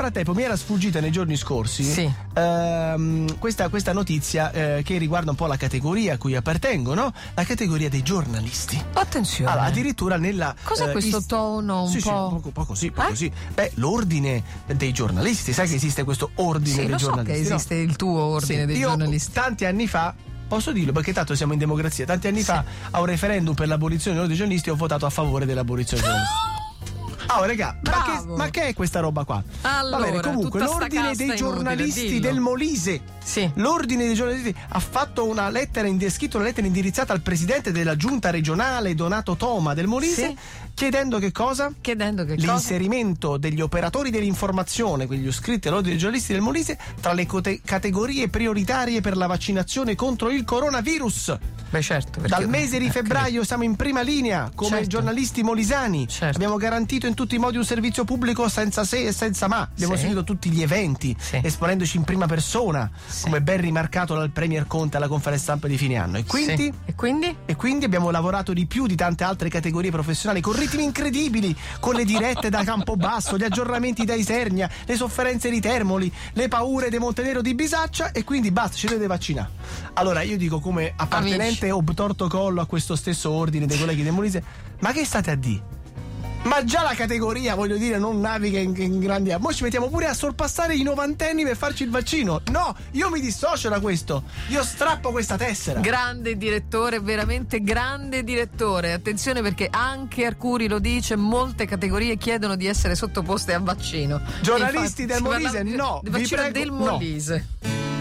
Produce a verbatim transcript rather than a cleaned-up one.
frattempo mi era sfuggita nei giorni scorsi sì. ehm, questa, questa notizia eh, che riguarda un po' la categoria a cui appartengo, no? La categoria dei giornalisti. Attenzione. Allora, addirittura nella... Cos'è eh, questo ist- tono un sì, po'... Sì, poco, poco sì, poco Eh? sì. Beh, l'ordine dei giornalisti. Sai che esiste questo ordine Sì, dei lo so giornalisti? che esiste no? il tuo ordine Sì, dei io giornalisti. Tanti anni fa, posso dirlo perché tanto siamo in democrazia, tanti anni sì. fa a un referendum per l'abolizione dei giornalisti ho votato a favore dell'abolizione dei giornalisti. Oh raga, ma che, ma che è questa roba qua? Allora, va bene, comunque l'ordine dei giornalisti inutile, del Molise. Sì. L'ordine dei giornalisti ha fatto una lettera indi- scritto una lettera indirizzata al presidente della giunta regionale Donato Toma del Molise, sì. chiedendo che cosa? Chiedendo che L'inserimento cosa? degli operatori dell'informazione, quelli iscritti all'ordine dei giornalisti del Molise, tra le cote- categorie prioritarie per la vaccinazione contro il coronavirus. Beh, certo. Dal mese di febbraio siamo in prima linea come certo. giornalisti molisani. Certo. Abbiamo garantito in tutti i modi un servizio pubblico senza se e senza ma. Abbiamo sì. seguito tutti gli eventi, sì. esponendoci in prima persona, sì. come ben rimarcato dal Premier Conte alla conferenza stampa di fine anno. E quindi, sì. e quindi? E quindi abbiamo lavorato di più di tante altre categorie professionali con ritmi incredibili, con le dirette da Campobasso, gli aggiornamenti da Isernia, le sofferenze di Termoli, le paure di Montenero di Bisaccia, e quindi basta, ci dovete vaccinare. Allora io dico, come appartenente obtorto collo a questo stesso ordine dei colleghi del Molise, ma che state a dire? Ma già la categoria, voglio dire, non naviga in, in grandi... Mo ci mettiamo pure a sorpassare i novantenni per farci il vaccino. No, io mi dissocio da questo. Io strappo questa tessera. Grande direttore, veramente grande direttore. Attenzione, perché anche Arcuri lo dice, molte categorie chiedono di essere sottoposte a vaccino. Giornalisti del Molise, parla, no. Di vaccino prego, del Molise. No.